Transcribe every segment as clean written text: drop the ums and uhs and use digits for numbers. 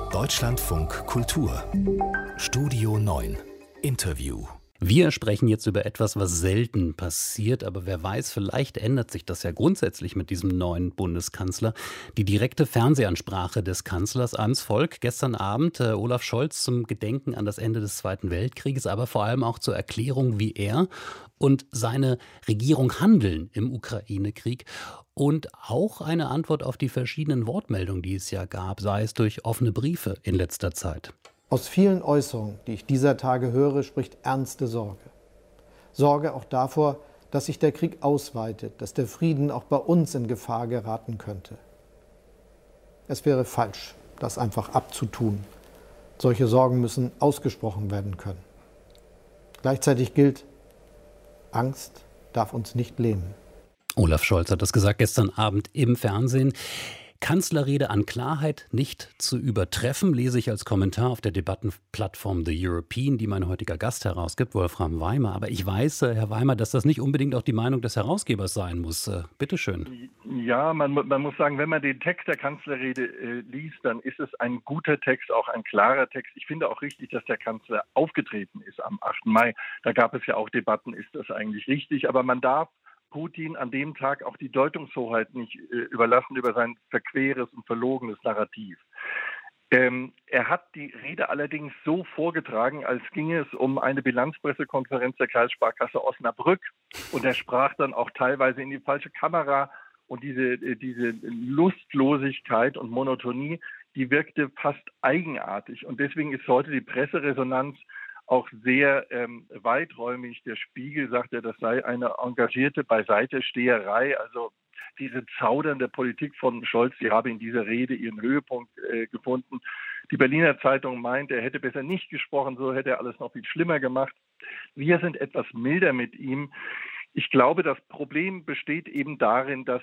Deutschlandfunk Kultur Studio 9 Interview. Wir sprechen jetzt über etwas, was selten passiert, aber wer weiß, vielleicht ändert sich das ja grundsätzlich mit diesem neuen Bundeskanzler. Die direkte Fernsehansprache des Kanzlers ans Volk gestern Abend, Olaf Scholz zum Gedenken an das Ende des Zweiten Weltkrieges, aber vor allem auch zur Erklärung, wie er und seine Regierung handeln im Ukraine-Krieg. Und auch eine Antwort auf die verschiedenen Wortmeldungen, die es ja gab, sei es durch offene Briefe in letzter Zeit. Aus vielen Äußerungen, die ich dieser Tage höre, spricht ernste Sorge. Sorge auch davor, dass sich der Krieg ausweitet, dass der Frieden auch bei uns in Gefahr geraten könnte. Es wäre falsch, das einfach abzutun. Solche Sorgen müssen ausgesprochen werden können. Gleichzeitig gilt, Angst darf uns nicht lähmen. Olaf Scholz hat das gesagt gestern Abend im Fernsehen. Kanzlerrede an Klarheit nicht zu übertreffen, lese ich als Kommentar auf der Debattenplattform The European, die mein heutiger Gast herausgibt, Wolfram Weimer. Aber ich weiß, Herr Weimer, dass das nicht unbedingt auch die Meinung des Herausgebers sein muss. Bitte schön. Ja, man muss sagen, wenn man den Text der Kanzlerrede liest, dann ist es ein guter Text, auch ein klarer Text. Ich finde auch richtig, dass der Kanzler aufgetreten ist am 8. Mai. Da gab es ja auch Debatten, ist das eigentlich richtig? Aber man darf Putin an dem Tag auch die Deutungshoheit nicht überlassen über sein verqueres und verlogenes Narrativ. Er hat die Rede allerdings so vorgetragen, als ginge es um eine Bilanzpressekonferenz der Kreissparkasse Osnabrück. Und er sprach dann auch teilweise in die falsche Kamera. Und diese Lustlosigkeit und Monotonie, die wirkte fast eigenartig. Und deswegen ist heute die Presseresonanz auch sehr weiträumig. Der Spiegel sagt ja, das sei eine engagierte Beiseitesteherei. Also diese zaudernde Politik von Scholz, die habe in dieser Rede ihren Höhepunkt gefunden. Die Berliner Zeitung meint, er hätte besser nicht gesprochen, so hätte er alles noch viel schlimmer gemacht. Wir sind etwas milder mit ihm. Ich glaube, das Problem besteht eben darin, dass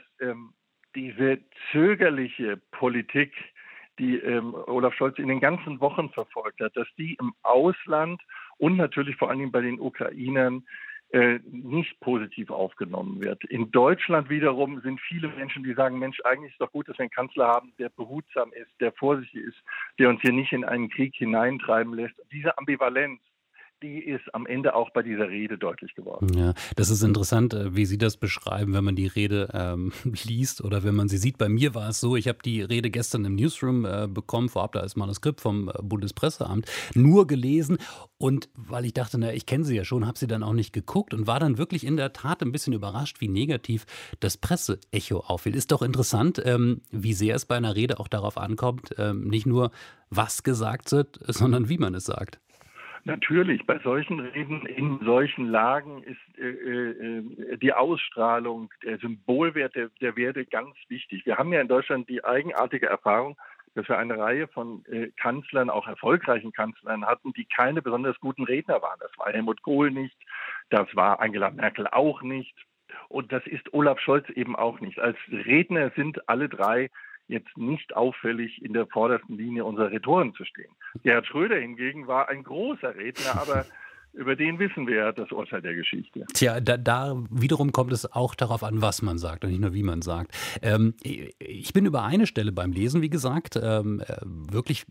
diese zögerliche Politik, die Olaf Scholz in den ganzen Wochen verfolgt hat, dass die im Ausland und natürlich vor allem bei den Ukrainern nicht positiv aufgenommen wird. In Deutschland wiederum sind viele Menschen, die sagen, Mensch, eigentlich ist doch gut, dass wir einen Kanzler haben, der behutsam ist, der vorsichtig ist, der uns hier nicht in einen Krieg hineintreiben lässt. Diese Ambivalenz, die ist am Ende auch bei dieser Rede deutlich geworden. Ja, das ist interessant, wie Sie das beschreiben, wenn man die Rede liest oder wenn man sie sieht. Bei mir war es so, ich habe die Rede gestern im Newsroom bekommen, vorab da als Manuskript vom Bundespresseamt, nur gelesen. Und weil ich dachte, ich kenne sie ja schon, habe sie dann auch nicht geguckt und war dann wirklich in der Tat ein bisschen überrascht, wie negativ das Presseecho auffiel. Ist doch interessant, wie sehr es bei einer Rede auch darauf ankommt, nicht nur was gesagt wird, sondern wie man es sagt. Natürlich, bei solchen Reden in solchen Lagen ist die Ausstrahlung, der Symbolwert der Werte ganz wichtig. Wir haben ja in Deutschland die eigenartige Erfahrung, dass wir eine Reihe von Kanzlern, auch erfolgreichen Kanzlern hatten, die keine besonders guten Redner waren. Das war Helmut Kohl nicht, das war Angela Merkel auch nicht und das ist Olaf Scholz eben auch nicht. Als Redner sind alle drei jetzt nicht auffällig in der vordersten Linie unserer Rhetoren zu stehen. Gerhard Schröder hingegen war ein großer Redner, aber über den wissen wir ja das Urteil der Geschichte. Tja, da wiederum kommt es auch darauf an, was man sagt und nicht nur wie man sagt. Ich bin über eine Stelle beim Lesen, wie gesagt, wirklich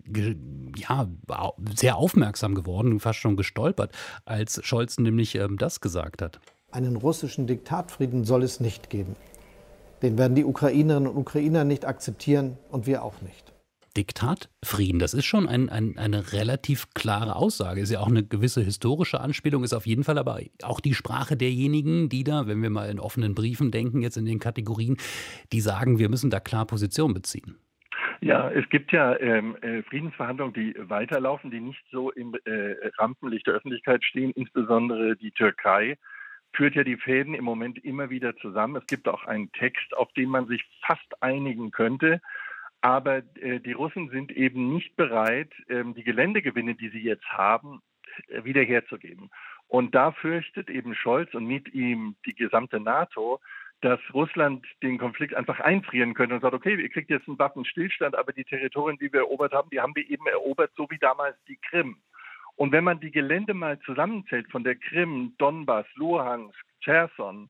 sehr aufmerksam geworden, fast schon gestolpert, als Scholz nämlich das gesagt hat. Einen russischen Diktatfrieden soll es nicht geben. Den werden die Ukrainerinnen und Ukrainer nicht akzeptieren und wir auch nicht. Diktatfrieden, das ist schon eine relativ klare Aussage. Ist ja auch eine gewisse historische Anspielung, ist auf jeden Fall aber auch die Sprache derjenigen, die da, wenn wir mal in offenen Briefen denken, jetzt in den Kategorien, die sagen, wir müssen da klar Position beziehen. Ja, es gibt ja Friedensverhandlungen, die weiterlaufen, die nicht so im Rampenlicht der Öffentlichkeit stehen, insbesondere die Türkei führt ja die Fäden im Moment immer wieder zusammen. Es gibt auch einen Text, auf den man sich fast einigen könnte. Aber die Russen sind eben nicht bereit, die Geländegewinne, die sie jetzt haben, wiederherzugeben. Und da fürchtet eben Scholz und mit ihm die gesamte NATO, dass Russland den Konflikt einfach einfrieren könnte und sagt, okay, ihr kriegt jetzt einen Waffenstillstand, aber die Territorien, die wir erobert haben, die haben wir eben erobert, so wie damals die Krim. Und wenn man die Gelände mal zusammenzählt von der Krim, Donbass, Luhansk, Cherson,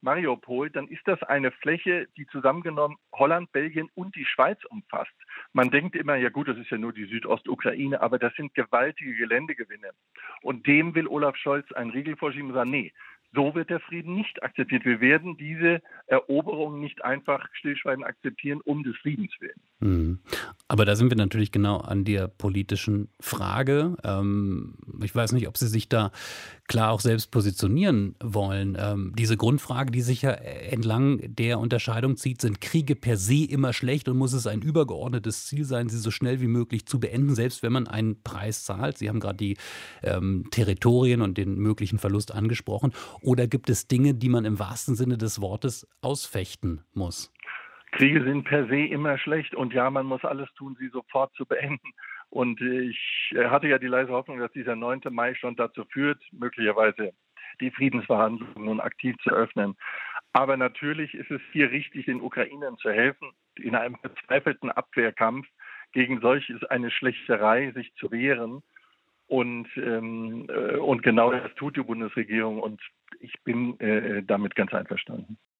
Mariupol, dann ist das eine Fläche, die zusammengenommen Holland, Belgien und die Schweiz umfasst. Man denkt immer, ja gut, das ist ja nur die Südostukraine, aber das sind gewaltige Geländegewinne. Und dem will Olaf Scholz einen Riegel vorschieben und sagen, nee, so wird der Frieden nicht akzeptiert. Wir werden diese Eroberung nicht einfach stillschweigend akzeptieren, um des Friedens willen. Aber da sind wir natürlich genau an der politischen Frage. Ich weiß nicht, ob Sie sich da klar auch selbst positionieren wollen. Diese Grundfrage, die sich ja entlang der Unterscheidung zieht, sind Kriege per se immer schlecht und muss es ein übergeordnetes Ziel sein, sie so schnell wie möglich zu beenden, selbst wenn man einen Preis zahlt? Sie haben gerade die Territorien und den möglichen Verlust angesprochen. Oder gibt es Dinge, die man im wahrsten Sinne des Wortes ausfechten muss? Kriege sind per se immer schlecht und ja, man muss alles tun, sie sofort zu beenden. Und ich hatte ja die leise Hoffnung, dass dieser 9. Mai schon dazu führt, möglicherweise die Friedensverhandlungen nun aktiv zu öffnen. Aber natürlich ist es hier richtig, den Ukrainern zu helfen, in einem verzweifelten Abwehrkampf gegen solches eine Schlächterei sich zu wehren. Und genau das tut die Bundesregierung und ich bin damit ganz einverstanden.